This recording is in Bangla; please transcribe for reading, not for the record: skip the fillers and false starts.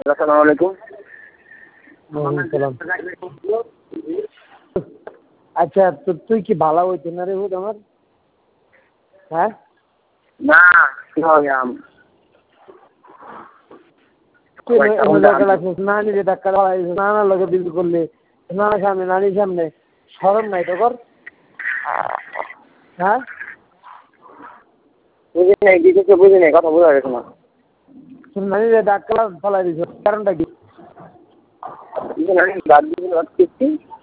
আসসালামু আলাইকুম। আচ্ছা তো তুই কি ভালো হইতে না রে হুদ আমার? হ্যাঁ না কি হবে নানি রে ধাক্কা নানার লগে বিল করলে নানার সামনে নানির সামনে শরম নাই তো কর? হ্যাঁ বুঝি নাই কিছু বুঝি নাই, কথা বোঝা গেছে না। নানি রে ধাক্কা ফেলাই দিছ, কারণটা কি? বাদ দিয়ে